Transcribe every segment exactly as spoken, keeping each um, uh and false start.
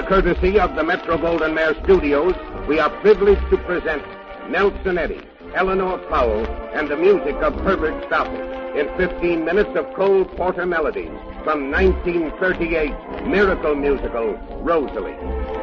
courtesy of the Metro-Goldwyn-Mayer Studios, we are privileged to present Nelson Eddy, Eleanor Powell, and the music of Herbert Stoppard in fifteen minutes of Cole Porter melodies from nineteen thirty-eight miracle musical, Rosalie.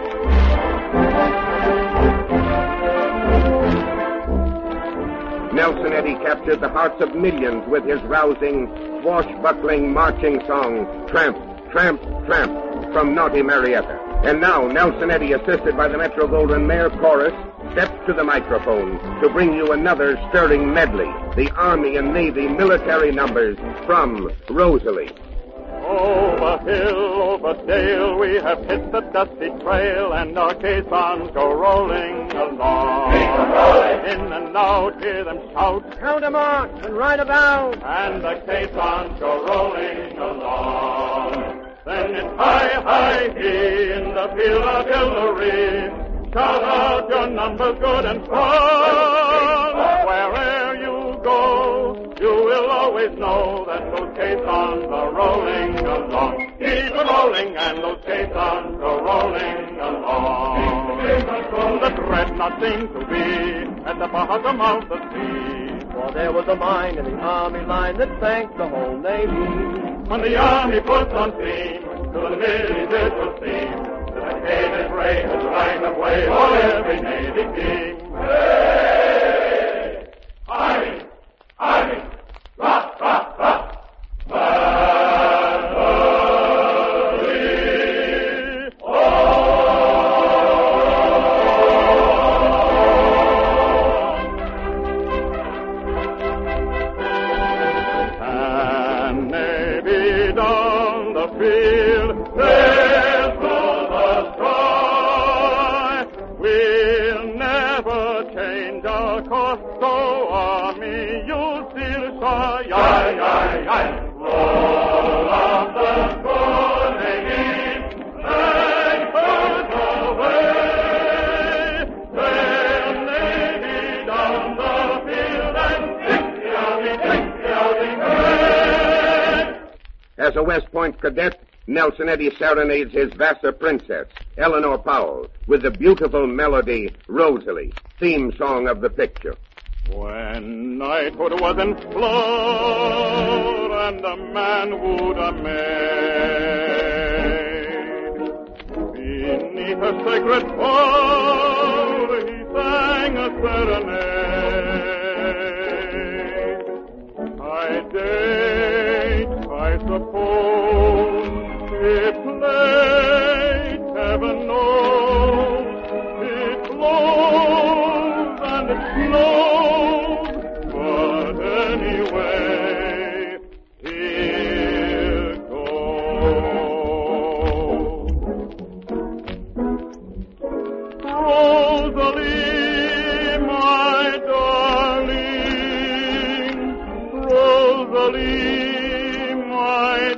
Nelson Eddy captured the hearts of millions with his rousing, swashbuckling marching song, Tramp, Tramp, Tramp, from Naughty Marietta. And now, Nelson Eddy, assisted by the Metro-Goldwyn-Mayer Chorus, steps to the microphone to bring you another stirring medley, the Army and Navy military numbers from Rosalie. Over hill, over dale, we have hit the dusty trail, and our caissons go rolling along. Keep them rolling. In and out, hear them shout, counter march and right about. And the caissons go rolling along. Then it's high, high, he in the field of artillery. Shout out your numbers good and strong. Wherever you go, you will always know that those caissons are rolling along. Keep them rolling, and those caissons go rolling along. The dreadnought seemed to be at the bottom of the sea. For there was a mine in the army line that sank the whole Navy. When the army puts on steam, to the middies it will seem that the Canaan ray has right of way for every Navy king. Hey! Army! Army! Rock, rock, rock! As a West Point cadet, Nelson Eddy serenades his Vassar princess, Eleanor Powell, with the beautiful melody, Rosalie, theme song of the picture. When knighthood was in flood and a man wooed a maid, beneath her sacred pall he sang a serenade. I date, I suppose, it played, heaven knows, it flows and it snows, but anyway, here goes. Rosalie, my darling, Rosalie, my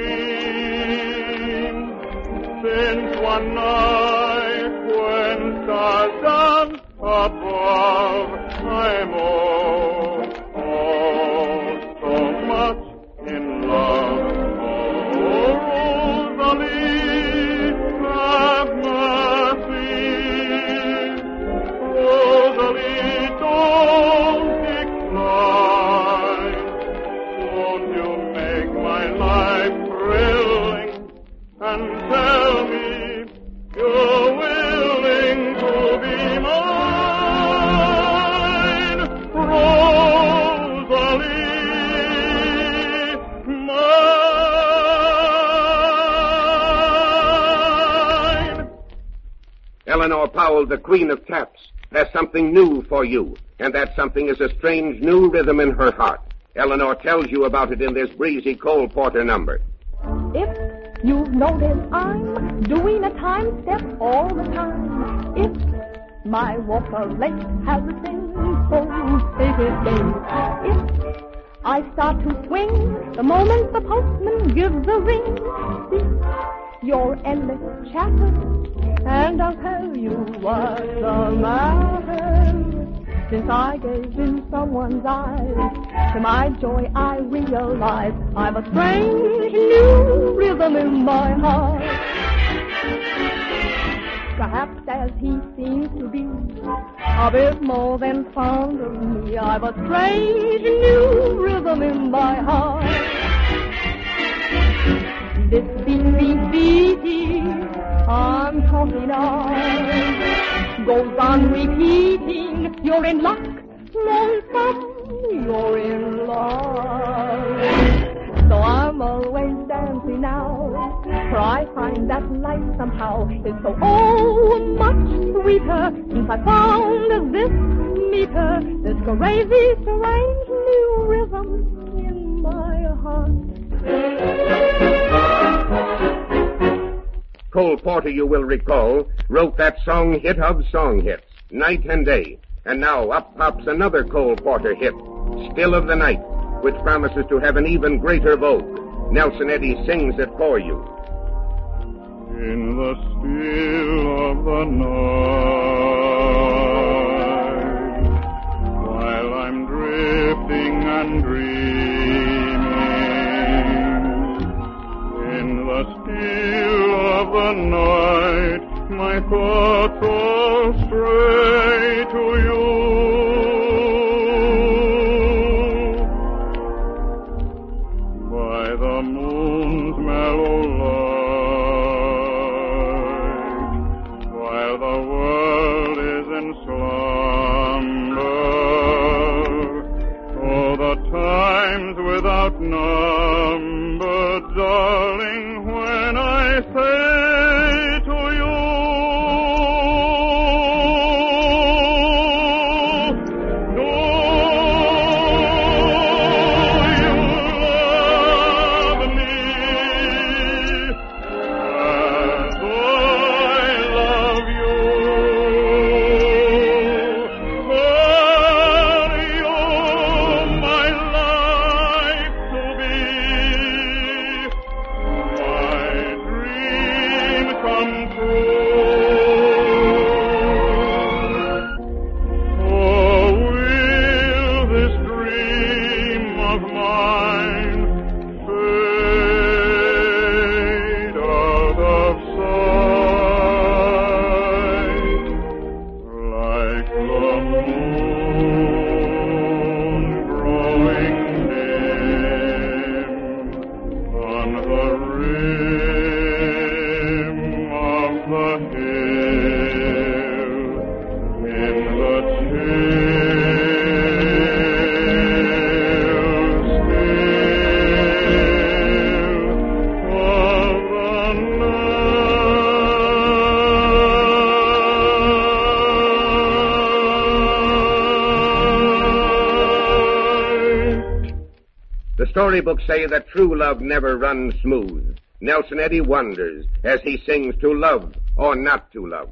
dream, since one night when stars dance above, I'm oh, oh, so much in love. Oh, Rosalie, have mercy. Rosalie, don't decline. Won't you make my life thrilling and tell me you're willing to be mine, Rosalie, mine. Eleanor Powell, the Queen of Taps, has something new for you, and that something is a strange new rhythm in her heart. Eleanor tells you about it in this breezy Cole Porter number. If you've noticed I'm doing a time step all the time, if my walk of late has a simple faded gait, if I start to swing the moment the postman gives a ring, cease your endless chatter, and I'll tell you what's the matter. Since I gazed in someone's eyes, to my joy I realize I've a strange new rhythm in my heart. perhaps as he seems to be, a bit more than fond of me. I've a strange new rhythm in my heart. This beat, beat, beating, I'm talking of, goes on repeating. You're in luck, lonesome, you're in love. So I'm always dancing now, for I find that life somehow is so oh much sweeter since I found this meter, this crazy, strange new rhythm in my heart. Cole Porter, you will recall, wrote that song hit of song hits, Night and Day. And now up pops another Cole Porter hit, Still of the Night, which promises to have an even greater vogue. Nelson Eddy sings it for you. In the still of the night, while I'm drifting and dreaming, in the still of the night, my thoughts all stray to you. The moon's mellow light, while the world is in slumber, oh, the times without number, darling, when I say to you, Storybooks say that true love never runs smooth. Nelson Eddy wonders as he sings to love or not to love.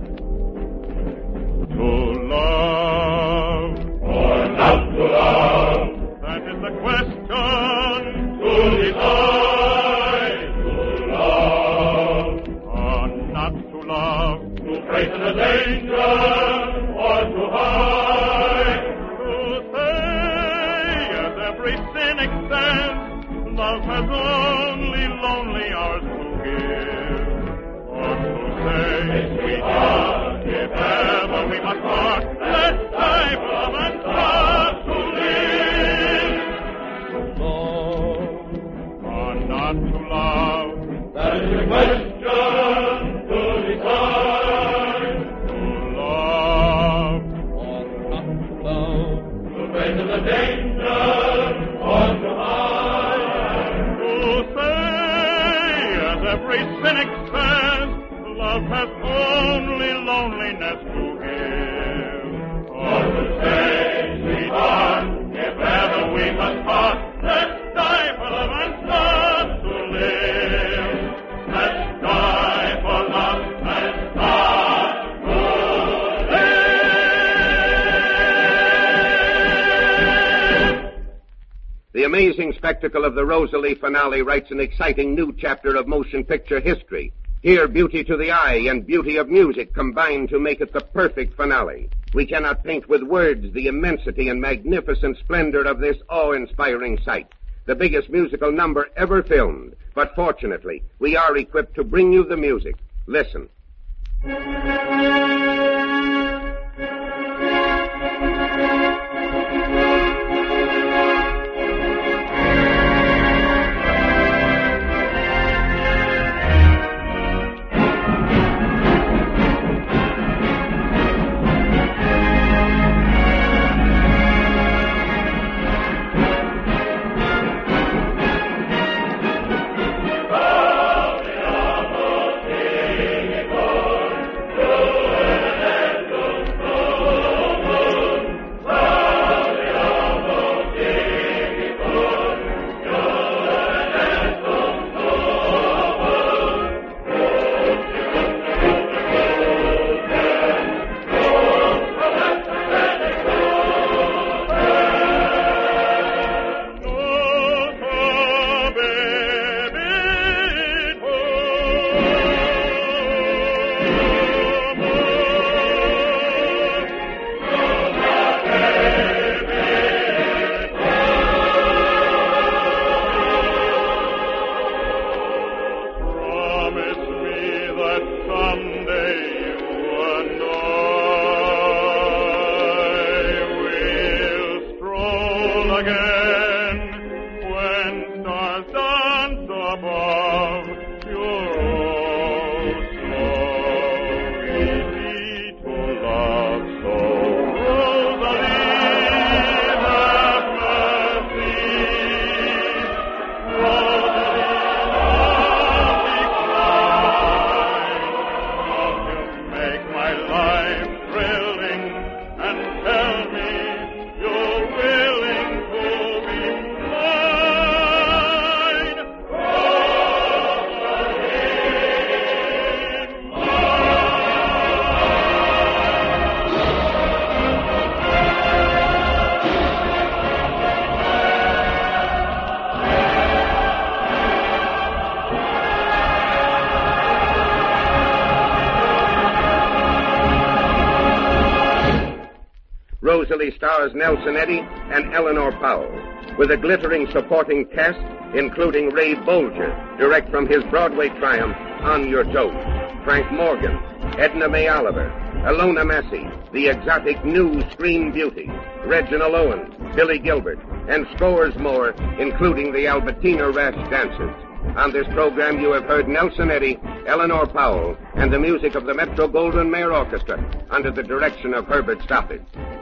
To love or not to love, that is the question to decide. To love or not to love, to face the danger or to hide. To say as every cynic says, love has only lonely hours to give. Or to say, sweetheart, if ever we must part, let's die for love and start to live. To love or not to love, that is the question to decide. To love or not to love, to face the danger or to hide. To say, as every cynic says, love has only loneliness to give. Or to say, sweetheart, if ever we must part, let's die for love and start to live. Let's die for love and start to live. The amazing spectacle of the Rosalie finale writes an exciting new chapter of motion picture history. Here, beauty to the eye and beauty of music combine to make it the perfect finale. We cannot paint with words the immensity and magnificent splendor of this awe-inspiring sight, the biggest musical number ever filmed. But fortunately, we are equipped to bring you the music. Listen. Rosalie stars Nelson Eddy and Eleanor Powell, with a glittering supporting cast, including Ray Bolger, direct from his Broadway triumph, On Your Toes, Frank Morgan, Edna May Oliver, Ilona Massey, the exotic new screen beauty, Reginald Owens, Billy Gilbert, and scores more, including the Albertina Rash dancers. On this program, you have heard Nelson Eddy, Eleanor Powell, and the music of the Metro-Goldwyn-Mayer Orchestra under the direction of Herbert Stoppard.